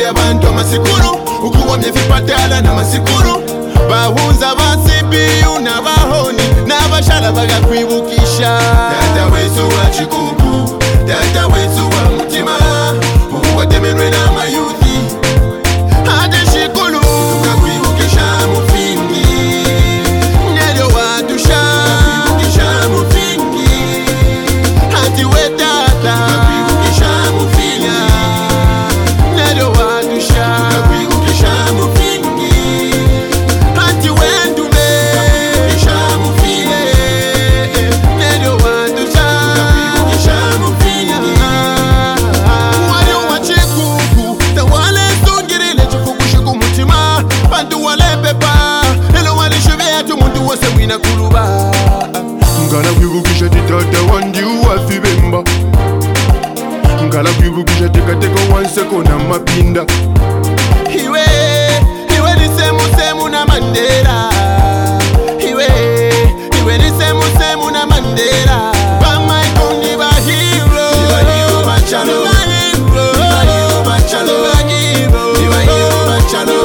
y'abantu amasikuru ukuwamye vipatala n'amasikuru bahunza basibiyu n'abahoni n'abashala bagakwibukisha data wesu wa chikuku data wesu wa mutima ukuwatemenwe n'amayuthi hadi shikulu tukakwibukisha mufingi nelyo watusha tukakwibukisha mufingi hadi we data tukakwibukisha mufingi nelyo watusha tukakwibukisha mufingi hadi we ndume tukakwibukisha mufingi nelyo watusha tukakwibukisha mufingi wali wachikuku tawale sungirile chifukushi kumutima bantu walepepa elo walishubea tumuntu wose mwina kuluba ngala kwibukisha titata wandi uwafibemba ngala kwibukisha tekateko wanseko na mapinda iwe ni semu na Mandela iwe ni semu na Mandela bamaikoni bahiro bachalo bahiro bachalo bachalo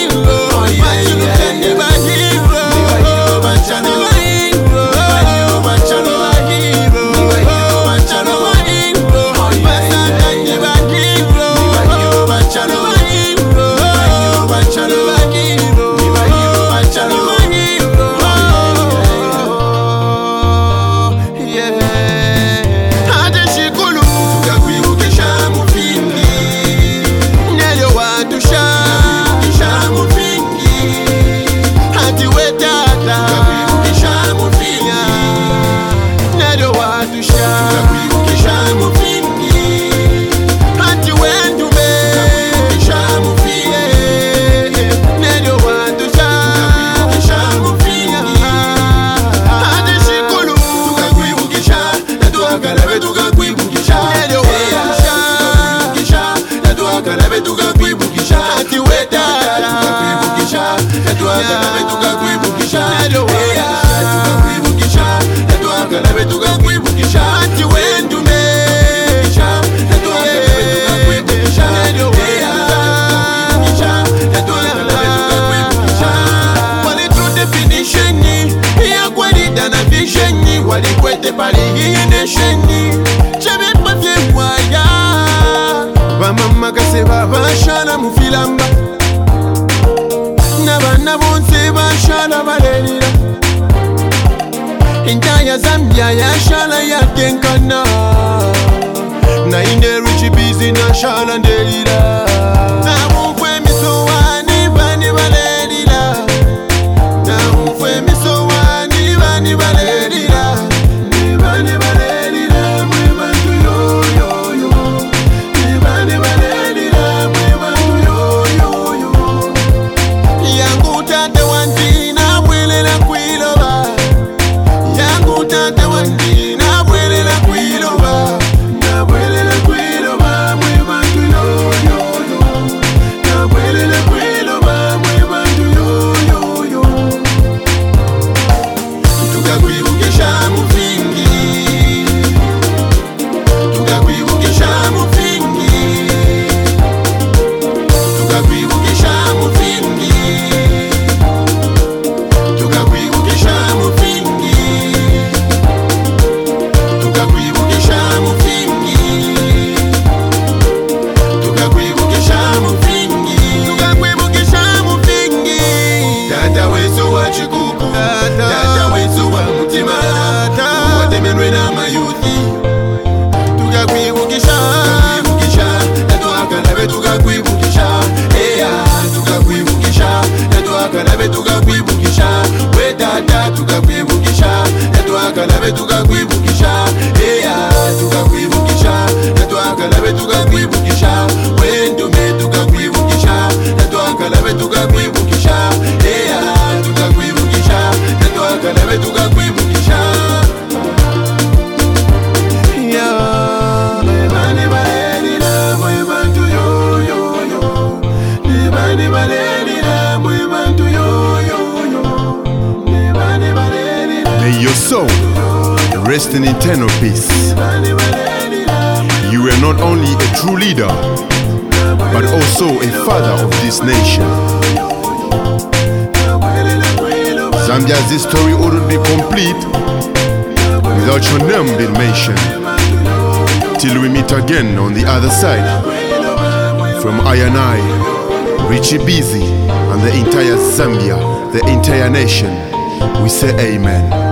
walikwete pali inesheni chebe pafye mwaya bamama kaseba bashala mufilamba nabana bonse bashala balelira intaya Zambia yashala yakenkana na inderuchi bizi na shala ndelira namufwe misowani bani balelira namufwe misowani bani balelira May your soul rest in eternal peace. You were not only a true leader, but also a father of this nation. Zambia's history wouldn't be complete without your name being mentioned. Till we meet again on the other side. From I and I, Richie Busy, and the entire Zambia, the entire nation, we say amen.